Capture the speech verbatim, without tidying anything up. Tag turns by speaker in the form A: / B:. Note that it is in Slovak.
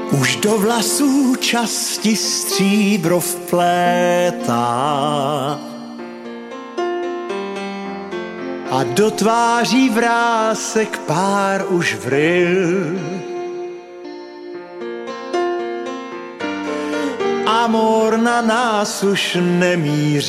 A: Už do vlasů časti stříbro vplétá a do tváří vrásek pár už vryl. Amor na nás už nemíří.